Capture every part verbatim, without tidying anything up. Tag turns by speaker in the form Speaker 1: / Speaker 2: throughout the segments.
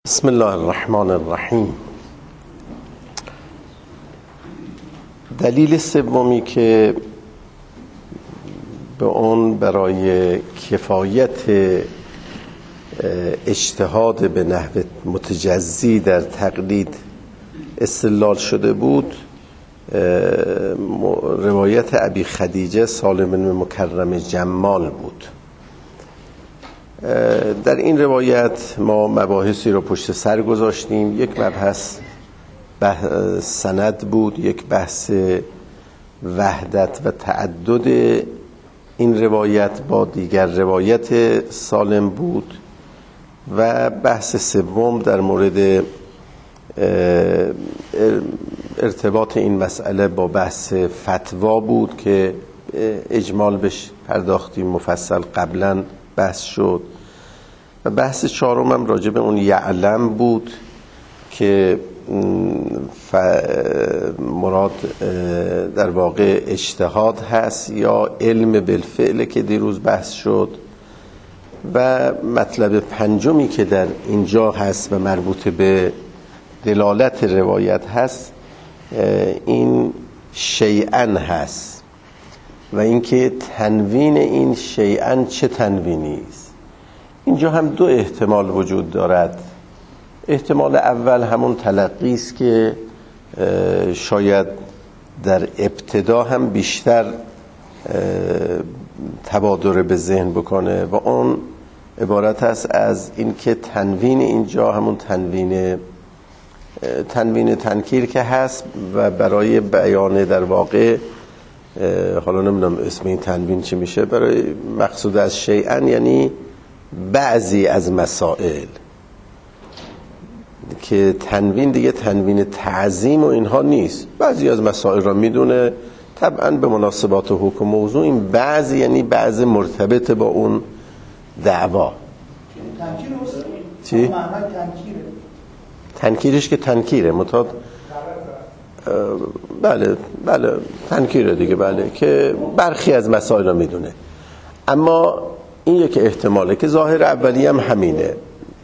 Speaker 1: بسم الله الرحمن الرحیم. دلیل سومی که به اون برای کفایت اجتهاد به نحو متجزی در تقلید استدلال شده بود روایت ابی خدیجه سالم بن مکرم جمال بود. در این روایت ما مباحثی رو پشت سر گذاشتیم. یک مبحث سند بود، یک بحث وحدت و تعدد این روایت با دیگر روایت سالم بود و بحث سوم در مورد ارتباط این مسئله با بحث فتوا بود که اجمال بهش پرداختیم، مفصل قبلا بحث شد. و بحث چهارم هم راجع به اون یعلم بود که مراد در واقع اجتهاد هست یا علم بالفعل که دیروز بحث شد. و مطلب پنجمی که در اینجا هست و مربوط به دلالت روایت هست این شیئن هست و اینکه تنوین این شیئن چه تنوینی است. اینجا هم دو احتمال وجود دارد. احتمال اول همون تلقی است که شاید در ابتدا هم بیشتر تبادر به ذهن بکنه و اون عبارت است از اینکه تنوین اینجا همون تنوین تنوین تنکیر که هست و برای بیان در واقع حالا نمیدونم اسم این تنوین چی میشه، برای مقصود از شیئن یعنی بعضی از مسائل، که تنوین دیگه تنوین تعظیم و اینها نیست. بعضی از مسائل را میدونه طبعا به مناسبات حکم موضوع. این بعضی یعنی بعض مرتبط با اون دعوا. چی؟ تنکیرش که تنکیره متاد بله بله تنکیره دیگه، بله که برخی از مسائل را میدونه. اما این یک احتماله که ظاهر اولی هم همینه.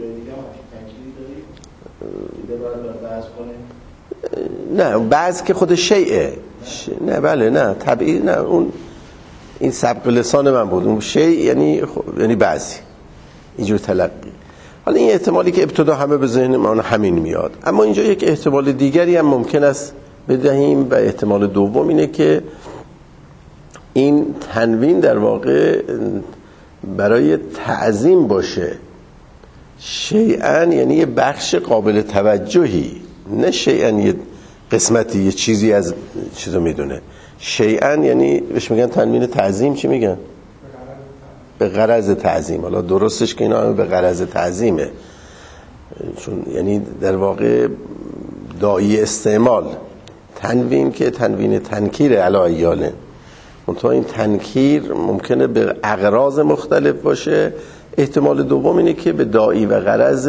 Speaker 1: نه بعض که خود شیعه ش... نه بله نه طبیعی نه، اون این سبق لسان من بود. اون شیع یعنی خ... یعنی بعضی اینجور تلقی. حالا این احتمالی که ابتدا همه به ذهن ما همین میاد، اما اینجا یک احتمال دیگری هم ممکن است بدهیم و احتمال دوم اینه که این تنوین در واقع برای تعظیم باشه. شیئن یعنی یه بخش قابل توجهی، نه شیئن یه قسمتی یه چیزی از چیزو میدونه. شیئن یعنی بهش میگن تنوین تعظیم. چی میگن؟ به غرض تعظیم. حالا درستش که اینا همه به غرض تعظیمه، چون یعنی در واقع داعی استعمال. تنوین که تنوین تنکیر علی ایاله، منتها این تنکیر ممکنه به اغراض مختلف باشه. احتمال دوم اینه که به داعی و غرض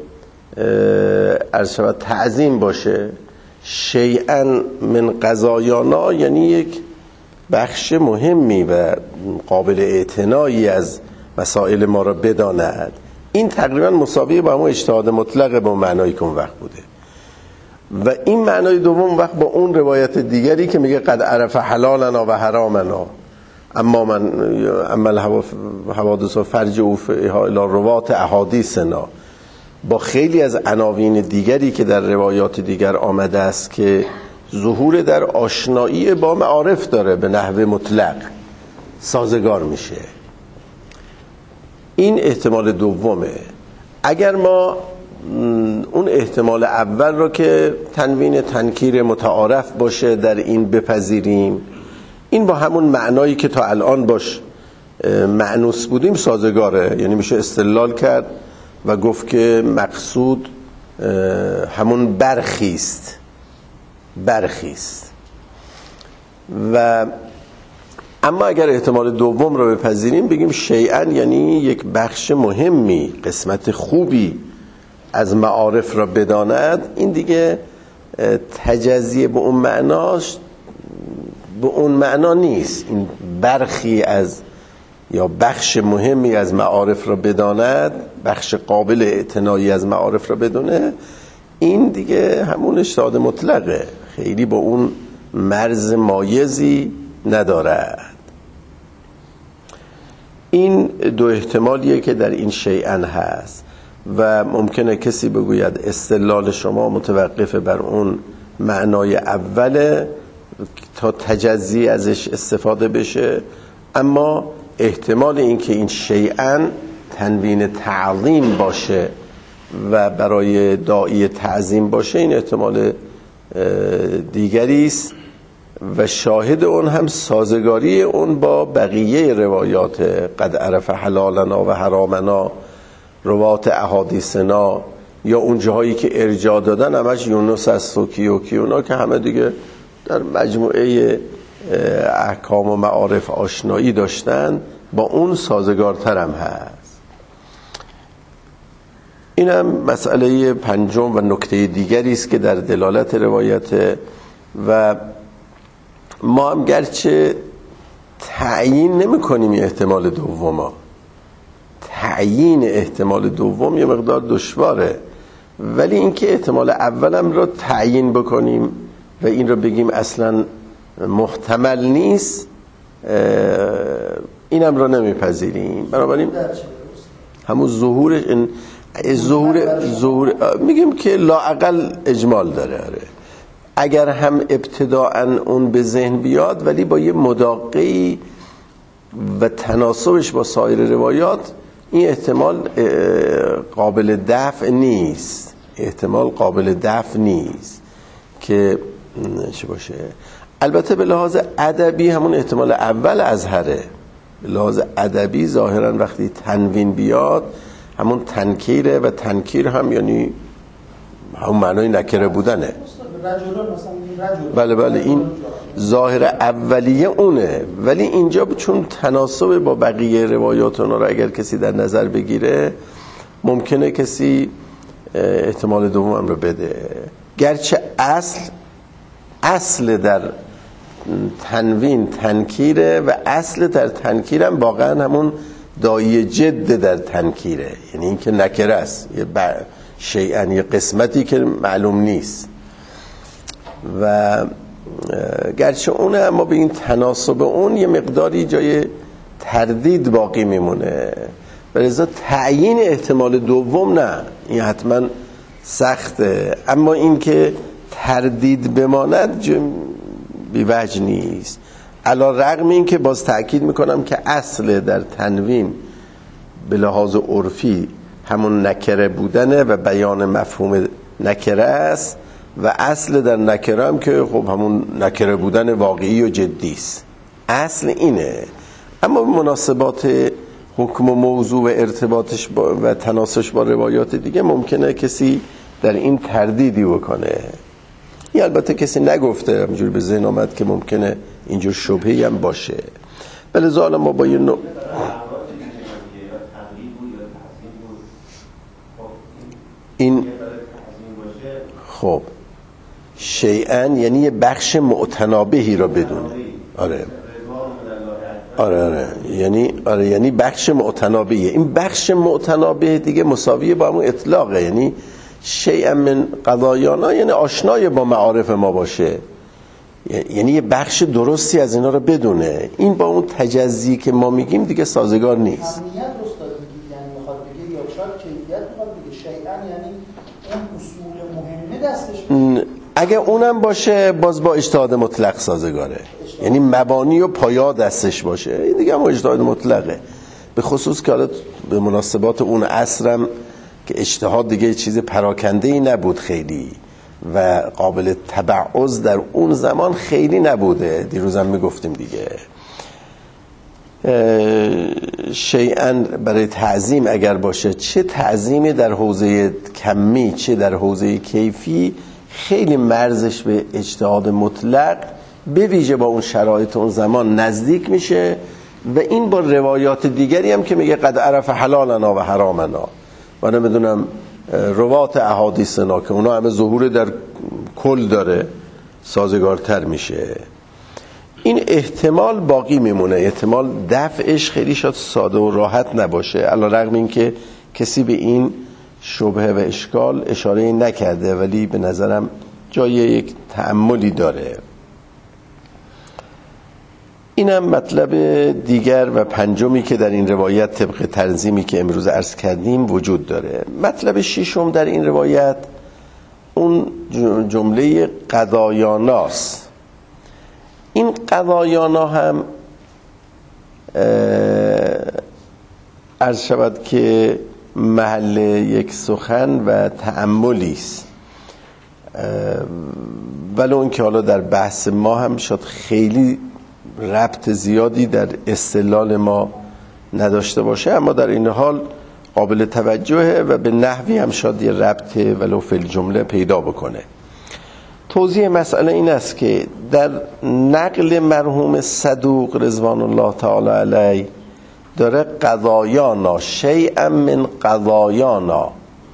Speaker 1: عرض شود تعظیم باشه. شیئا من قضایانا یعنی یک بخش مهمی و قابل اعتنایی از مسائل ما را بداند. این تقریبا مساوی با همون اجتهاد مطلق به معنایی که اون وقت بوده. و این معنای دوم وقت با اون روایت دیگری که میگه قد عرف حلالنا و حرامنا اما من اما حوادث و فرج او فیها الی روات احادیثنا، با خیلی از عناوین دیگری که در روایات دیگر آمده است که ظهور در آشنایی با معارف داره به نحو مطلق سازگار میشه. این احتمال دومه. اگر ما اون احتمال اول رو که تنوین تنکیر متعارف باشه در این بپذیریم، این با همون معنایی که تا الان باش معنوس بودیم سازگاره. یعنی میشه استدلال کرد و گفت که مقصود همون برخیست برخیست و اما اگر احتمال دوم رو بپذیریم بگیم شیئن یعنی یک بخش مهمی، قسمت خوبی از معارف را بداند، این دیگه تجزیه به اون معناش به اون معنا نیست. این برخی از یا بخش مهمی از معارف را بداند، بخش قابل اعتنایی از معارف را بدونه، این دیگه همون اجتهاد مطلقه، خیلی با اون مرز مایزی ندارد. این دو احتمالیه که در این شیئن هست و ممکنه کسی بگوید استدلال شما متوقف بر اون معنای اوله تا تجزی ازش استفاده بشه، اما احتمال این که این شیئن تنوین تعظیم باشه و برای داعی تعظیم باشه، این احتمال دیگری است و شاهد اون هم سازگاری اون با بقیه روایات قد عرف حلالنا و حرامنا، روایات احادیثنا، یا اون جاهایی که ارجاع دادن همش یونس از سوکی و کیونا که همه دیگه در مجموعه احکام و معارف آشنایی داشتن، با اون سازگارتر هم هست. این هم مسئله پنجم و نکته دیگری است که در دلالت روایت. و ما هم گرچه تعیین نمی کنیم احتمال دوم، تعیین احتمال دوم یه مقدار دشواره، ولی اینکه احتمال اولم رو تعیین بکنیم و این رو بگیم اصلا محتمل نیست، اینم رو نمیپذیریم. بنابراین همون ظهور این ظهور ظهور میگیم که لااقل اجمال داره. اگر هم ابتداءً اون به ذهن بیاد ولی با یه مداقعی و تناسبش با سایر روایات، این احتمال قابل دفع نیست، احتمال قابل دفع نیست که چه باشه. البته به لحاظ ادبی همون احتمال اول اظهره، به لحاظ ادبی ظاهرا وقتی تنوین بیاد همون تنکیره و تنکیر هم یعنی همون معنای نکره بودنه. بله بله این ظاهر اولیه اونه، ولی اینجا چون تناسب با بقیه روایات اونا رو اگر کسی در نظر بگیره ممکنه کسی احتمال دوم هم رو بده، گرچه اصل اصل در تنوین تنکیره و اصل در تنکیرم واقعا همون دایی جد در تنکیره، یعنی این که نکره است، یه شیئن، یه قسمتی که معلوم نیست. و گرچه اونه اما به این تناسب اون یه مقداری جای تردید باقی میمونه، ولذا تعیین احتمال دوم نه، این حتما سخته، اما این که تردید بماند بی وجه نیست. علی رغم این که باز تأکید میکنم که اصل در تنوین به لحاظ عرفی همون نکره بودنه و بیان مفهوم نکره است، و اصل در نکره هم که خب همون نکره بودن واقعی و جدی است، اصل اینه. اما مناسبات حکم و موضوع و ارتباطش با و تناسبش با روایات دیگه ممکنه کسی در این تردیدی بکنه. این البته کسی نگفته، همینجوری به ذهن آمد که ممکنه اینجور شبهی هم باشه. بله زالا ما با یه نوع این خب شیئن یعنی یه بخش معتنابهی را بدونه. آره آره آره یعنی آره یعنی بخش معتنابهیه. این بخش معتنابه دیگه مساویه با همون اطلاقه، یعنی شیئا من قضایانا یعنی آشنای با معارف ما باشه، یعنی یه بخش درستی از اینا رو بدونه. این با اون تجزی که ما میگیم دیگه سازگار نیست.
Speaker 2: اهمیت استاد میگید یعنی میخواد بگه یا شاید کیفیت میخواد بگه شیئا یعنی اون اصول مهمه دستش.
Speaker 1: اگه اونم باشه باز با اجتهاد مطلق سازگاره، یعنی مبانی و پایا دستش باشه، این دیگه هم اجتهاد مطلقه. به خصوص که حالا به مناسبات اون عصرم که اجتهاد دیگه چیز پراکنده‌ای نبود خیلی و قابل تبعض در اون زمان خیلی نبوده. دیروزم میگفتیم دیگه شیئا برای تعظیم اگر باشه، چه تعظیمی در حوزه کمی چه در حوزه کیفی، خیلی مرزش به اجتهاد مطلق به ویژه با اون شرایط اون زمان نزدیک میشه. و این با روایات دیگری هم که میگه قد عرف حلالنا و حرامنا و نمیدونم روات احادیثنا که اونا همه ظهور در کل داره، سازگارتر میشه. این احتمال باقی میمونه، احتمال دفعش خیلی شاید ساده و راحت نباشه، علیرغم این که کسی به این شبهه و اشکال اشاره نکرده، ولی به نظرم جای یک تأملی داره. اینم مطلب دیگر و پنجمی که در این روایت طبق تنظیمی که امروز عرض کردیم وجود داره. مطلب ششم در این روایت اون جمله قضایاناست. این قضایانا هم عرض شود که محل یک سخن و تأملی است، ولو اون که حالا در بحث ما هم شاید خیلی ربط زیادی در استدلال ما نداشته باشه، اما در این حال قابل توجهه و به نحوی هم شاید یه ربط ولو فی الجمله پیدا بکنه. توضیح مسئله این است که در نقل مرحوم صدوق رضوان الله تعالی علیه داره قضایانا شیئا من قضایانا،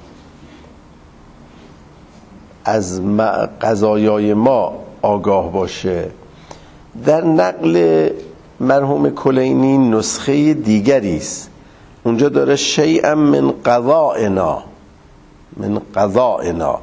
Speaker 1: از قضایای ما آگاه باشه. در نقل مرحوم کلینی نسخه دیگری است، اونجا داره شیئا من قضائنا، من قضائنا.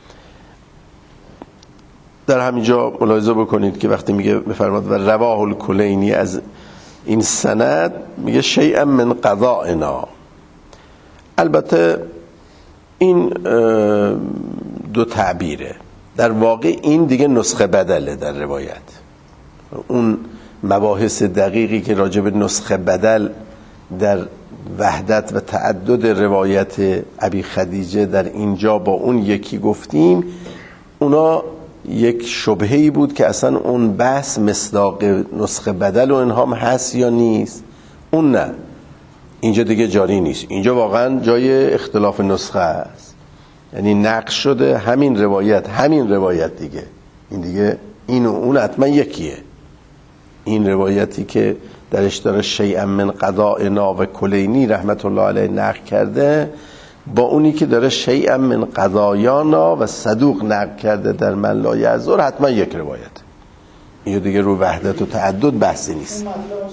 Speaker 1: در همینجا ملاحظه بکنید که وقتی میگه بفرماد و رواه الکلینی از این سند میگه شیئا من قضائنا. البته این دو تعبیره، در واقع این دیگه نسخه بدله در روایت. اون مباحث دقیقی که راجع به نسخه بدل در وحدت و تعدد روایت ابی خدیجه در اینجا با اون یکی گفتیم، اونا یک شبهه‌ای بود که اصلا اون بحث مصداق نسخه بدل و اینها هم هست یا نیست، اون نه، اینجا دیگه جاری نیست. اینجا واقعا جای اختلاف نسخه است، یعنی نقش شده همین روایت همین روایت دیگه، این دیگه این و اون حتما یکیه. این روایتی که درش داره شیئا من قضائنا و کلینی رحمت الله علیه نقل کرده با اونی که داره شیئا من قضایانا و صدوق نقل کرده در من لا یعذر حتما یک روایت. این دیگه رو وحدت و تعدد بحثی نیست.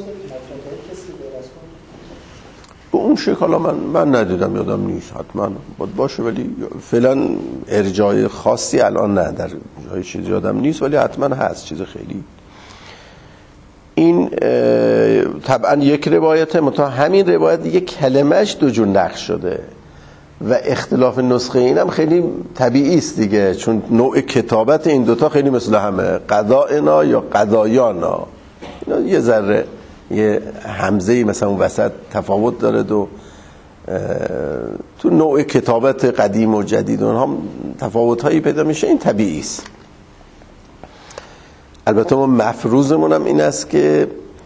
Speaker 1: به اون شکل حالا من من ندیدم، یادم نیست، حتما بود باشه، ولی فعلا ارجاع خاصی الان نه، در جای چیزی یادم نیست، ولی حتما هست چیز خیلی. این طبعا یک روایته، متا همین روایت یک کلمهش دو جور نقش شده و اختلاف نسخه اینم خیلی طبیعی است دیگه، چون نوع کتابت این دوتا خیلی مثل همه، قضاینا یا قضایانا، اینا یه ذره یه همزه‌ای مثلا اون وسط تفاوت داره، دو تو نوع کتابت قدیم و جدید اونها تفاوت‌هایی پیدا میشه، این طبیعی است. البته ما مفروضمون هم این است که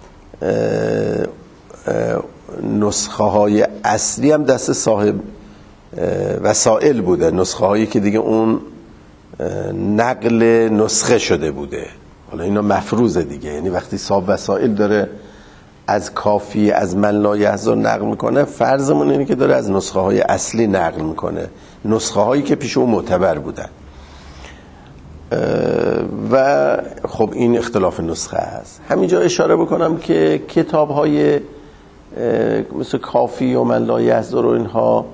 Speaker 1: نسخه های اصلی هم دست صاحب وسائل بوده، نسخه هایی که دیگه اون نقل نسخه شده بوده. حالا اینا مفروضه دیگه، یعنی وقتی صاحب وسائل داره از کافی از من لا یحضر نقل میکنه، فرضمون اینه که داره از نسخه های اصلی نقل میکنه، نسخه هایی که پیش اون معتبر بودن. و خب این اختلاف نسخه هست. همینجا اشاره بکنم که کتاب های مثل کافی و من لا یحضر و اینها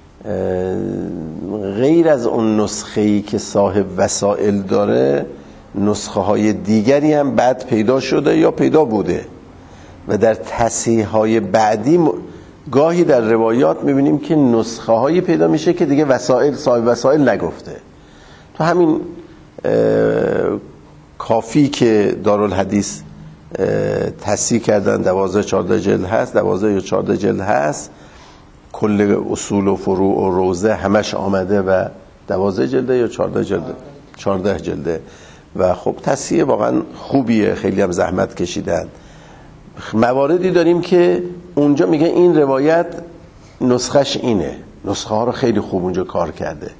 Speaker 1: غیر از اون نسخه‌ای که صاحب وسائل داره، نسخه های دیگری هم بعد پیدا شده یا پیدا بوده و در تصحیح های بعدی گاهی در روایات میبینیم که نسخه هایی پیدا میشه که دیگه وسائل صاحب وسائل نگفته. تو همین کافی که دارالحدیث تصحیح کردن، دوازده چارده جلد هست، دوازده یا چارده جلد هست، کل اصول و فروع و روزه همش آمده و دوازده جلده یا چارده جلده چارده جلده و خب تصحیح واقعا خوبیه، خیلی هم زحمت کشیدن. مواردی داریم که اونجا میگه این روایت نسخش اینه، نسخه ها رو خیلی خوب اونجا کار کرده،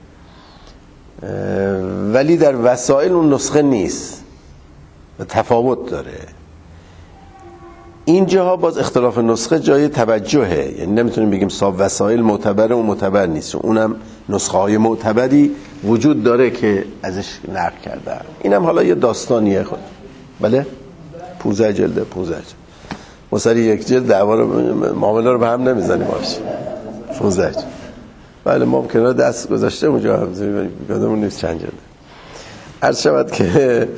Speaker 1: ولی در وسائل اون نسخه نیست و تفاوت داره. اینجاها باز اختلاف نسخه جای توجهه، یعنی نمیتونیم بگیم صاحب وسائل معتبره و معتبر نیست، اونم نسخه های معتبری وجود داره که ازش نقل کرده. اینم حالا یه داستانیه خود. بله؟ پونزده جلده پونزده جلد ما سر یک جلد دعوا رو معامله رو به هم نمیزنیم باشه پونزده جلد بله ما کنار دست گذاشته اونجا هم یادمون نیست چند جلده. عرض شود که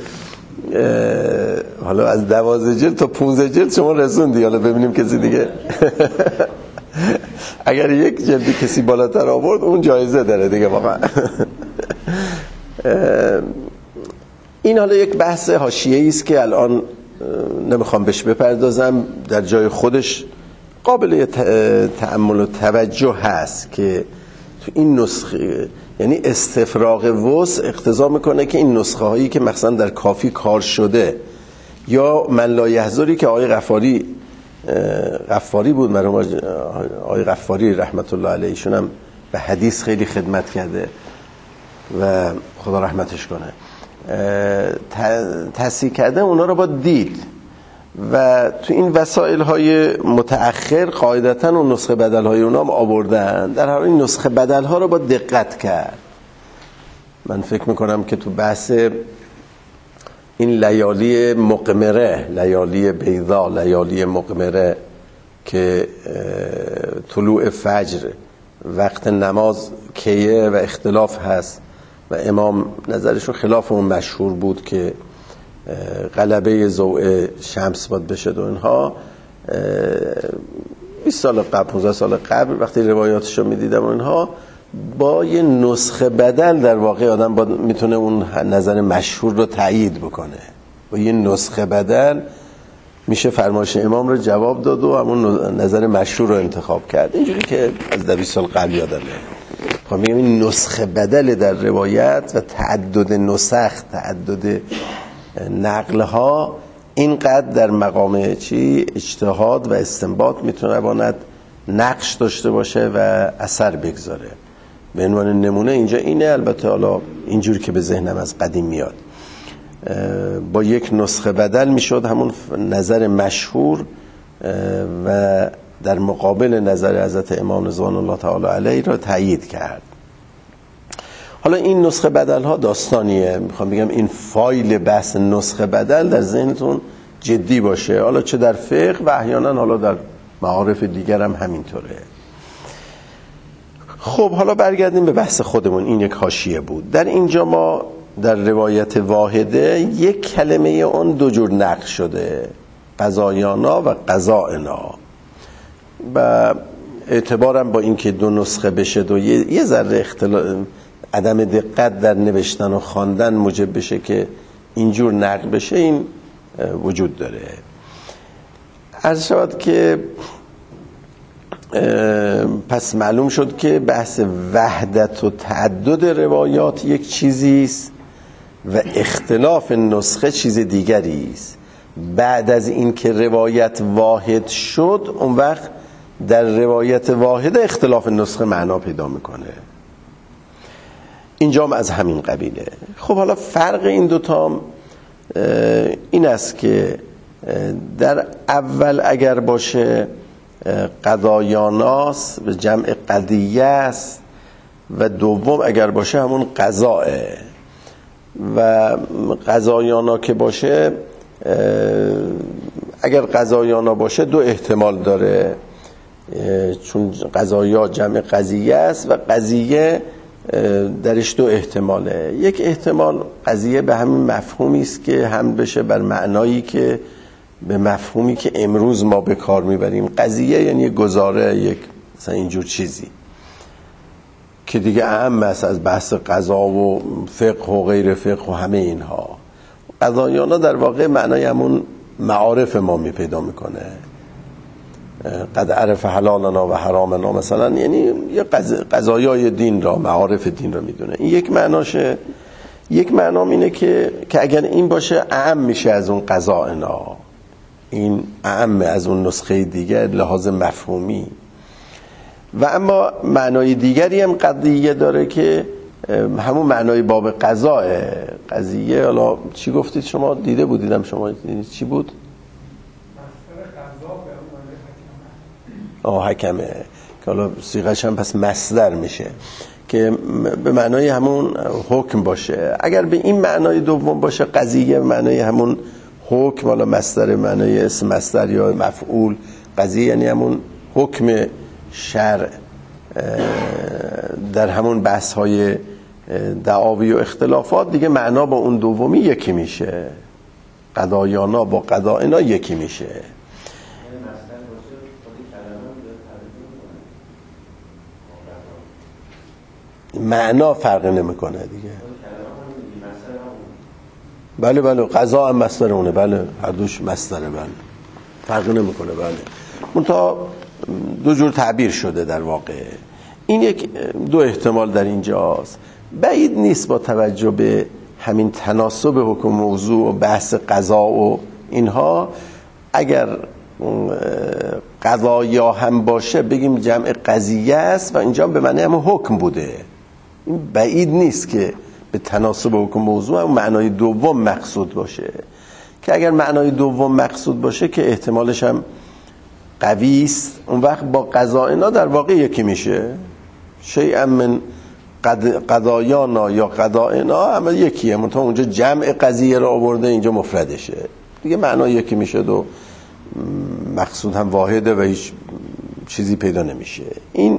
Speaker 1: حالا از دوازده جلد تا پونزده جلد شما رسوندی، حالا ببینیم کسی دیگه اگر یک جلدی کسی بالاتر آورد اون جایزه داره دیگه واقعا. این حالا یک بحث حاشیه‌ای است که الان نمیخوام بهش بپردازم، در جای خودش قابل تأمل و توجه هست که تو این نسخه، یعنی استفراغ وسع اقتضا میکنه که این نسخه هایی که مثلا در کافی کار شده یا من لا یحضری که آقای غفاری غفاری بود مرحوم آقای غفاری رحمت الله علیه، ایشون هم به حدیث خیلی خدمت کرده و خدا رحمتش کنه، تصحیح کرده اونا رو با دید و تو این وسایل های متأخر قاعدتاً اون نسخه بدل های اونا هم آوردن، در حال این نسخه بدل ها رو با دقت کرد. من فکر میکنم که تو بحث این لیالی مقمره، لیالی بیضا، لیالی مقمره که طلوع فجر وقت نماز کیه و اختلاف هست و امام نظرشون خلاف اون مشهور بود که غلبه ضوء شمس باید بشه و اینها، بیست سال قبل پانزده سال قبل وقتی روایاتشو میدیدم و اینها، با یه نسخه بدل در واقع آدم باید میتونه اون نظر مشهور رو تایید بکنه، با یه نسخه بدل میشه فرمایش امام رو جواب داد و همون نظر مشهور رو انتخاب کرد. اینجوری که از ده بیست سال قبل یادمه. خب میگم این نسخه بدل در روایت و تعدد نسخ، تعدد نقل ها اینقدر در مقام چی اجتهاد و استنباط میتونه باند نقش داشته باشه و اثر بگذاره. به عنوان نمونه اینجا اینه، البته حالا اینجوری که به ذهنم از قدیم میاد، با یک نسخه بدل میشد همون نظر مشهور و در مقابل نظر حضرت امام رضوان الله تعالی علیه را تایید کرد. حالا این نسخه بدل ها داستانیه، میخوام بگم این فایل بحث نسخه بدل در ذهنتون جدی باشه، حالا چه در فقه و احیانا حالا در معارف دیگر هم همینطوره. خب حالا برگردیم به بحث خودمون. این یک حاشیه بود. در اینجا ما در روایت واحده یک کلمه اون دو جور نقل شده، قضایانا و قضائنا، و اعتبارم با اینکه دو نسخه بشه و یه, یه ذره اختلاف عدم دقت در نوشتن و خواندن موجب بشه که اینجور نقل بشه، این وجود داره. عرض شود که پس معلوم شد که بحث وحدت و تعدد روایات یک چیزی است و اختلاف نسخه چیز دیگری است. بعد از این که روایت واحد شد، اون وقت در روایت واحد اختلاف نسخه معنا پیدا میکنه. اینجا هم از همین قبیله. خب حالا فرق این دوتا این است که در اول اگر باشه قضایاناست به جمع قضیه است و دوم اگر باشه همون قضاه، و قضایانا که باشه اگر قضایانا باشه دو احتمال داره، چون قضایا جمع قضیه است و قضیه درش دو احتماله. یک احتمال قضیه به همین مفهومی است که حمل بشه بر معنایی که به مفهومی که امروز ما به کار میبریم. قضیه یعنی گزاره، یک مثلا اینجور چیزی که دیگه اهم است از بحث قضا و فقه و غیر فقه و همه اینها. قضایانا در واقع معنای همون معارف ما می پیدا میکنه، قد عرف حلالنا و حرامنا مثلا، یعنی یه قضایای دین را، معارف دین را میدونه. این یک معناشه. یک معنام اینه که که اگر این باشه اعم میشه از اون قضائنا، این اعم از اون نسخه دیگر لحاظ مفهومی. و اما معنای دیگری هم قضیه داره که همون معنای باب قضاه. قضیه حالا چی گفتید شما؟ دیده بودیدم شما چی بود؟ آه حکمه، که حالا صیغه‌ش هم پس مصدر میشه که به معنای همون حکم باشه. اگر به این معنای دوم باشه قضیه، معنای همون حکم، حالا مصدر معنای اسم مصدر یا مفعول، قضیه یعنی همون حکم شرع در همون بحث های دعاوی و اختلافات دیگه معنا با اون دومی یکی میشه. قضایانا با قضاینا یکی میشه. معنا فرق نمیکنه دیگه. بله بله قضا هم مصدر اونه، بله هر دوش مصدره، بله فرق نمیکنه. بله منتها دو جور تعبیر شده در واقع. این یک دو احتمال در اینجاست. بعید نیست با توجه به همین تناسب حکم موضوع و بحث قضا و اینها، اگر قضایا هم باشه بگیم جمع قضیه است و اینجا به معنی هم حکم بوده. این بعید نیست که به تناسب حکم موضوع هم معنای دوم مقصود باشه، که اگر معنای دوم مقصود باشه که احتمالش هم قوی است، اون وقت با قضاینا در واقع یکی میشه. شیئا من قضایانا یا قضاینا اما یکیه، منتها اونجا جمع قضیه را آورده، اینجا مفردشه دیگه، معنا یکی میشه و مقصود هم واحده و هیچ چیزی پیدا نمیشه. این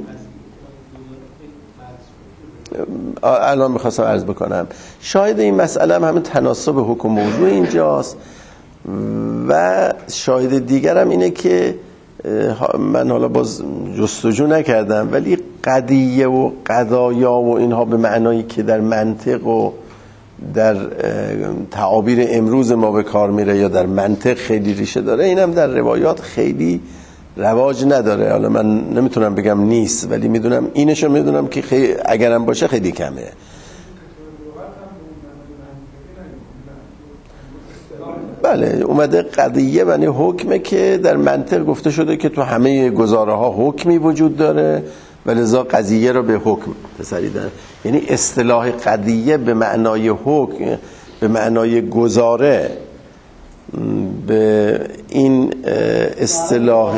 Speaker 1: الان میخواستم عرض بکنم شاهد این مسئله هم همین تناسب حکم موضوع اینجاست، و شاهد دیگرم اینه که من حالا باز جستجو نکردم ولی قضیه و قضایا و اینها به معنایی که در منطق و در تعابیر امروز ما به کار میره یا در منطق خیلی ریشه داره، اینم در روایات خیلی رواج نداره. حالا من نمیتونم بگم نیست، ولی میدونم اینشو میدونم که خیلی اگرم باشه خیلی کمه. بله اومده قضیه یعنی حکمه که در منطق گفته شده که تو همه گزاره ها حکمی وجود داره و لذا قضیه رو به حکم پسریدن. یعنی اصطلاح قضیه به معنای حکم، به معنای گزاره، به این اصطلاح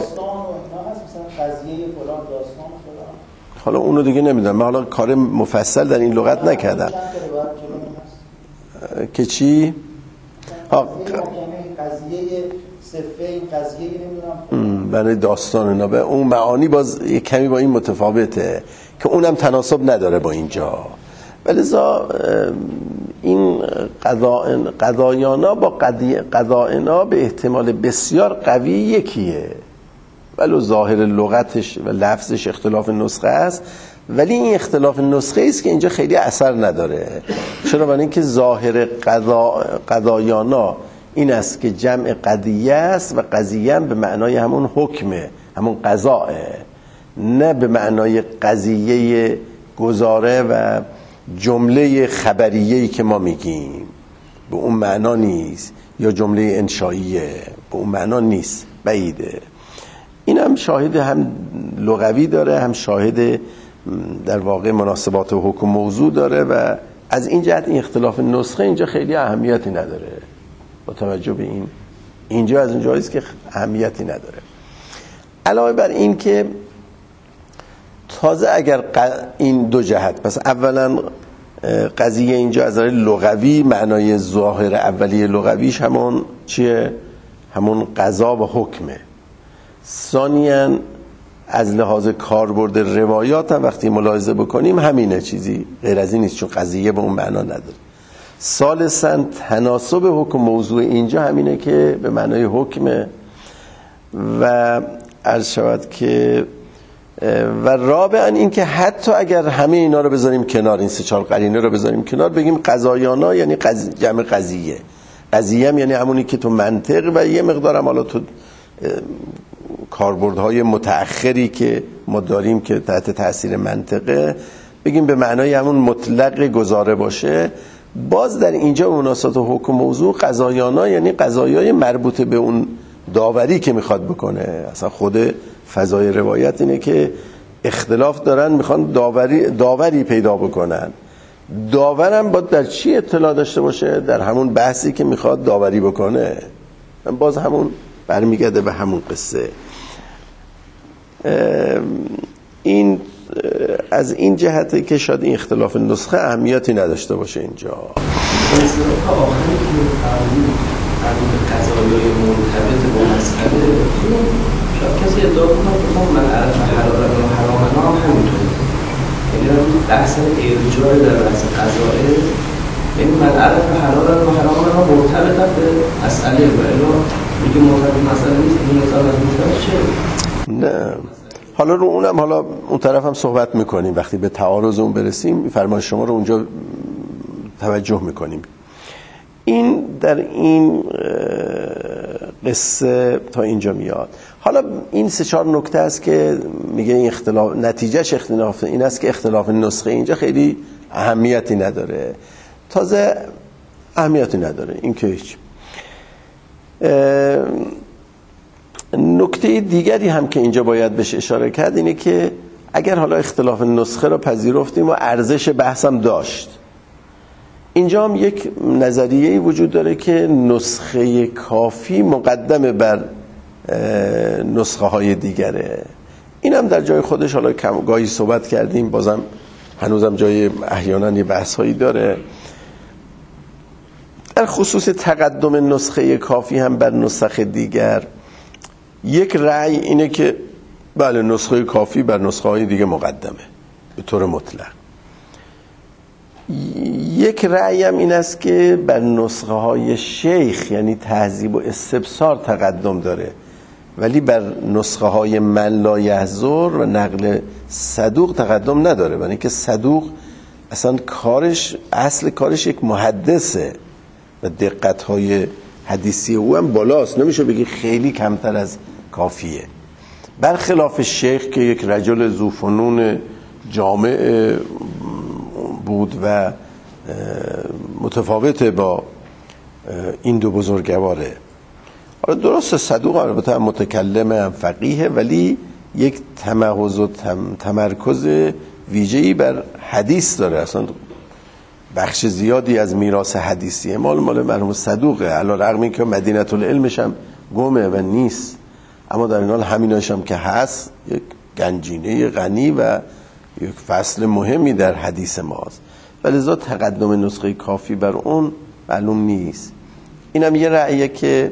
Speaker 1: حالا اونو دیگه نمیدونم، من حالا کار مفصل در این لغت نکردم که چی؟ ها
Speaker 2: قضیه صفه این قضیه نمیدونم
Speaker 1: برای داستان اینا به اون معانی باز یک کمی با این متفاوته که اونم تناسب نداره با اینجا. ولذا این قضایانا با قضاینا به احتمال بسیار قوی یکیه، ولو ظاهر لغتش و لفظش اختلاف نسخه است، ولی این اختلاف نسخه است که اینجا خیلی اثر نداره. چرا؟ برای اینکه ظاهر قضایانا این است که جمع قضیه است و قضیه هم به معنای همون حکمه، همون قضاه، نه به معنای قضیه گزاره و جمله خبریه‌ای که ما میگیم، به اون معنا نیست، یا جمله انشائیه به اون معنا نیست، بعیده. این هم شاهد هم لغوی داره، هم شاهد در واقع مناسبات و حکم موضوع داره، و از این جهت این اختلاف نسخه اینجا خیلی اهمیتی نداره با توجه به این اینجا از اون جاییست که اهمیتی نداره. علاوه بر این که تازه اگر این دو جهت، پس اولا قضیه اینجا از نظر لغوی معنای ظاهر اولیه لغویش همون چیه؟ همون قضا و حکمه. ثانیاً از لحاظ کاربرد روایات هم وقتی ملاحظه بکنیم همینه، چیزی غیر از این نیست، چون قضیه به اون معنا نداره. ثالثاً تناسب حکم موضوع اینجا همینه که به معنای حکمه، و عرض شود که و رابعاً این که حتی اگر همه اینا رو بذاریم کنار، این سه چهار قرینه رو بذاریم کنار، بگیم قضایانا یعنی قض... جمع قضیه، قضیه هم یعنی همونی که تو منطق و یه مقدارم حالا تو کاربردهای متأخری که ما داریم که تحت تأثیر منطقه، بگیم به معنای همون مطلق گزاره باشه، باز در اینجا مناسبات حکم موضوع قضایانا یعنی قضایای مربوط به اون داوری که میخواد بکنه. اصلا خود فضای روایت اینه که اختلاف دارن، میخوان داوری داوری پیدا بکنن. داورم باید در چی اطلاع داشته باشه؟ در همون بحثی که میخواد داوری بکنه. باز همون برمیگرده به همون قصه. این از این جهته که شاید این اختلاف نسخه اهمیتی نداشته باشه اینجا.
Speaker 3: همین قضایای مرتبط با مسئله شاید کسی ادعا کنه که خب من عرف حلال و حرام هم همینطوره، یعنی بحث ارجاع در بحث قضایه، یعنی من عرف حلال و حرام هم مرتبط به مسئله و الا میگه مرتبط مسئله نیست این مثال از مرتبط چه؟
Speaker 1: نه حالا رو اونم حالا اون طرف هم صحبت میکنیم، وقتی به تعارض اون برسیم فرمان شما رو اونجا توجه میکنیم. این در این قصه تا اینجا میاد. حالا این سه چهار نکته است که میگه این اختلاف نتیجهش اختلاف این است که اختلاف نسخه اینجا خیلی اهمیتی نداره، تازه اهمیتی نداره این که هیچ. نکته دیگری هم که اینجا باید بهش اشاره کرد اینه که اگر حالا اختلاف نسخه رو پذیرفتیم و ارزش بحثم داشت، اینجا هم یک نظریه‌ای وجود داره که نسخه کافی مقدمه بر نسخه های دیگره. این هم در جای خودش حالا گاهی صحبت کردیم، بازم هنوزم جای احیانا یه بحث هایی داره. در خصوص تقدم نسخه کافی هم بر نسخ دیگر، یک رأی اینه که بله نسخه کافی بر نسخه های دیگه مقدمه به طور مطلق. یک رأی هم این است که بر نسخه های شیخ یعنی تهذیب و استبصار تقدم داره، ولی بر نسخه های من لا یحضر و نقل صدوق تقدم نداره، برای اینکه صدوق اصلا کارش اصل کارش یک محدثه و دقت های حدیثی او هم بالاست، نمیشه بگی خیلی کمتر از کافیه. برخلاف شیخ که یک رجل ذو فنون جامع بود و متفاوته با این دو بزرگواره. حالا درست صدوق البته متکلم هم فقیه، ولی یک تمرکز و تمرکز ویژه‌ای بر حدیث داره، اصلا بخش زیادی از میراث حدیثی مال مال مرحوم صدوقه، علی رغم اینکه مدینه العلمش هم گمه و نیست، اما در این حال همیناش هم که هست یک گنجینه غنی و یک فصل مهمی در حدیث ماست، ولذا تقدم نسخه کافی بر اون معلوم نیست. اینم یه رأیه که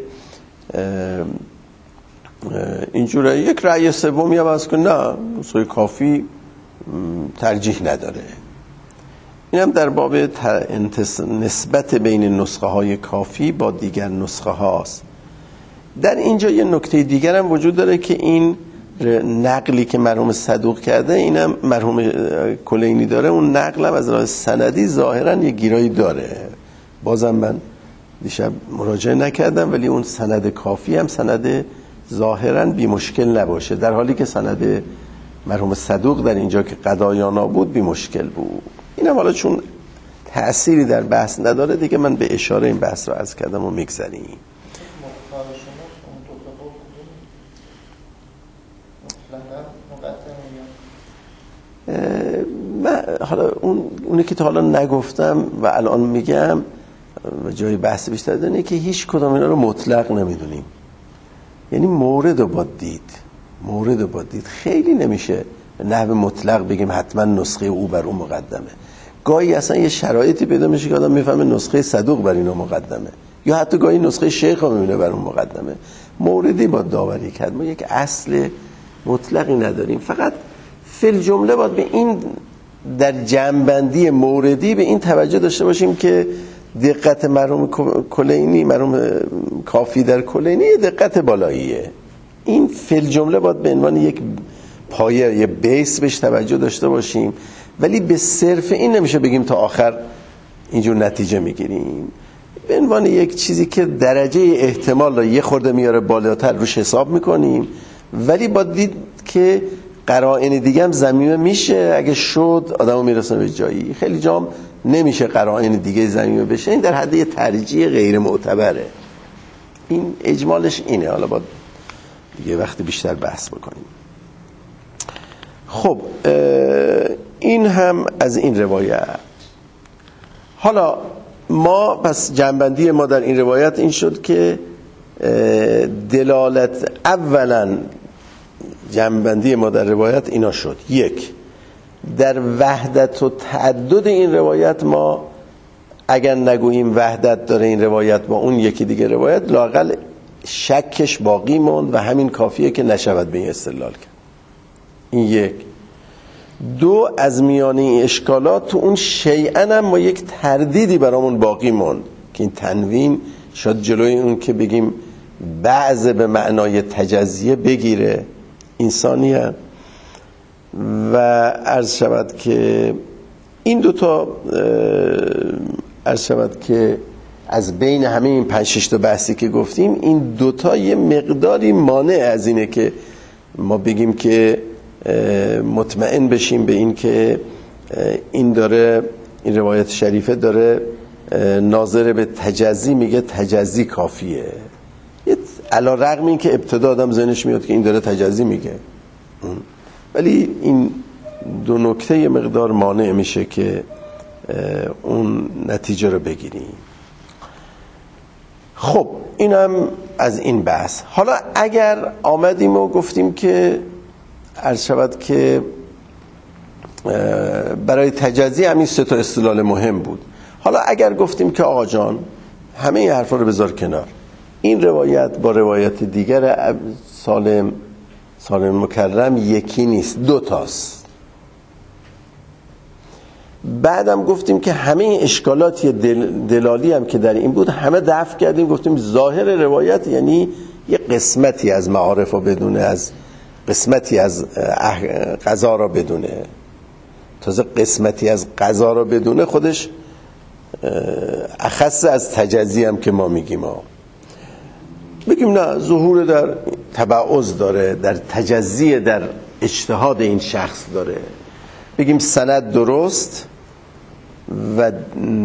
Speaker 1: اینجوره. یک رأی سومی هم هست که نه نسخه کافی ترجیح نداره. اینم در باب نسبت بین نسخه های کافی با دیگر نسخه هاست. در اینجا یه نکته دیگر هم وجود داره که این نقلی که مرحوم صدوق کرده اینم مرحوم کلینی داره، اون نقل هم از راه سندی ظاهرا یه گیرایی داره. بازم من دیشب مراجعه نکردم، ولی اون سند کافی هم سند ظاهرا بی مشکل نباشه، در حالی که سند مرحوم صدوق در اینجا که قضایانا بود بی مشکل بود. اینم حالا چون تأثیری در بحث نداره دیگه من به اشاره این بحث رو عرض کردم و میگذریم. من حالا اون اونی که تا حالا نگفتم و الان میگم و جای بحث بیشتر داره که هیچ کدام اینا رو مطلق نمیدونیم، یعنی مورد رو باید دید، مورد رو باید دید. خیلی نمیشه نحو مطلق بگیم حتما نسخه او بر اون مقدمه. گاهی اصلا یه شرایطی پیدا میشه که آدم میفهمه نسخه صدوق بر اینو مقدمه، یا حتی گاهی نسخه شیخ رو میبینه بر اون مقدمه. موردی باید داوری کرد. ما یک اصل مطلقی نداریم، فقط فی الجمله باید به این در جمع‌بندی موردی به این توجه داشته باشیم که دقت مرحوم کلینی، مرحوم کافی در کلینی دقت بالاییه. این فی الجمله باید به عنوان یک پایه، یه بیس بهش توجه داشته باشیم، ولی به صرف این نمیشه بگیم تا آخر اینجور نتیجه میگیریم. به عنوان یک چیزی که درجه احتمال رو یه خورده میاره بالاتر روش حساب میکنیم، ولی باید دید که قرائن دیگه هم ضمیمه میشه، اگه شد آدمو میرسونه به جایی. خیلی جام نمیشه قرائن دیگه ضمیمه بشه، این در حد یه ترجیح غیر معتبره. این اجمالش اینه. حالا باید دیگه وقتی بیشتر بحث بکنیم. خب این هم از این روایت. حالا ما پس جنبندی ما در این روایت این شد که دلالت، اولا جنبندی ما در روایت اینا شد: یک، در وحدت و تعدد این روایت ما اگر نگوییم وحدت داره این روایت با اون یکی دیگه روایت، لااقل شکش باقی موند و همین کافیه که نشود به این استدلال کرد. این یک. دو، از میان این اشکالات تو اون شیئا هم ما یک تردیدی برامون باقی موند که این تنوین شاید جلوی اون که بگیم بعض به معنای تجزیه بگیره انسانیه. و عرض شود که این دوتا عرض شود که از بین همه این پنج شش تا بحثی که گفتیم، این دوتا یه مقداری مانع از اینه که ما بگیم که مطمئن بشیم به این که این داره، این روایت شریفه داره ناظر به تجزی میگه تجزی کافیه، علی رغم این که ابتدا آدم ذهنش میاد که این داره تجزی میگه، ولی این دو نکته یه مقدار مانع میشه که اون نتیجه رو بگیریم. خب اینم از این بحث. حالا اگر آمدیم و گفتیم که عرض شود که برای تجزی همین سه تا استدلال مهم بود، حالا اگر گفتیم که آقا جان همه این حرفا رو بذار کنار، این روایت با روایت دیگر سالم سالم مکرم یکی نیست، دو تاست. بعدم گفتیم که همه این اشکالاتی دل دلالی هم که در این بود همه دفع کردیم، گفتیم ظاهر روایت یعنی یه قسمتی از معارف رو بدونه، از قسمتی از قضا رو بدونه. تازه قسمتی از قضا رو بدونه خودش اخص از تجزی هم که ما میگیم ها. بگیم نه، ظهور در تبعض داره، در تجزی در اجتهاد این شخص داره. بگیم سند درست و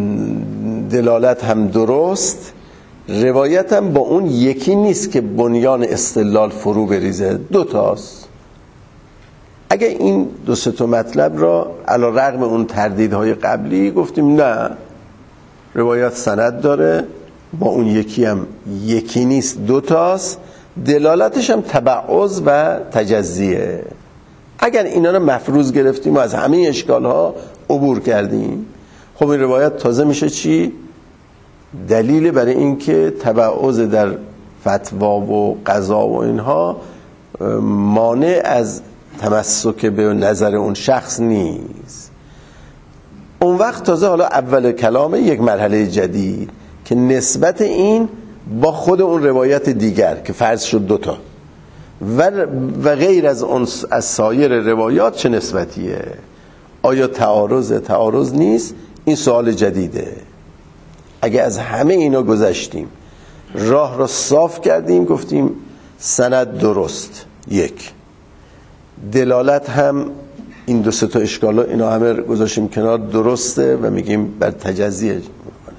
Speaker 1: دلالت هم درست، روایت هم با اون یکی نیست که بنیان استدلال فرو بریزه، دو تاست. اگه این دو سه تا مطلب را علی رغم اون تردیدهای قبلی گفتیم نه، روایت سند داره با اون یکی هم یکی نیست، دو تاست، دلالتش هم تبعض و تجزیه. اگر اینا رو مفروض گرفتیم و از همه اشکالها عبور کردیم، خب این روایت تازه میشه چی؟ دلیل برای این که تبعض در فتوا و قضا و اینها مانع از تمسک به نظر اون شخص نیست. اون وقت تازه حالا اول کلامه یک مرحله جدید که نسبت این با خود اون روایت دیگر که فرض شد دوتا و و غیر از اون از سایر روایات چه نسبتیه؟ آیا تعارض تعارض نیست؟ این سوال جدیده. اگه از همه اینا گذشتیم، راه را صاف کردیم، گفتیم سند درست، یک، دلالت هم این دو سه تا اشکالا اینا همه گذاشتیم کنار، درسته و میگیم بر تجزیه میکنه.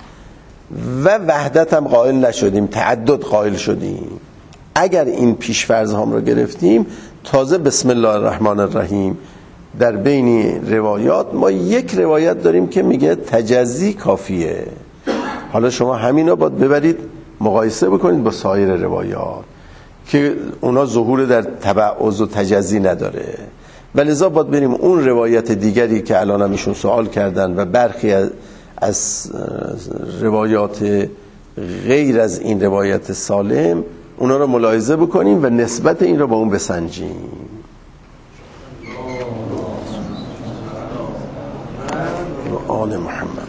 Speaker 1: و وحدت هم قائل نشدیم، تعدد قائل شدیم. اگر این پیش‌فرض هم رو گرفتیم، تازه بسم الله الرحمن الرحیم در بین روایات ما یک روایت داریم که میگه تجزی کافیه. حالا شما همینا باید ببرید مقایسه بکنید با سایر روایات که اونا ظهور در تبعض و تجزی نداره، ولذا باید بریم اون روایت دیگری که الان هم ایشون سوال کردن و برخی از, از روایات غیر از این روایت سالم اونا رو ملاحظه بکنیم و نسبت این رو با اون بسنجیم.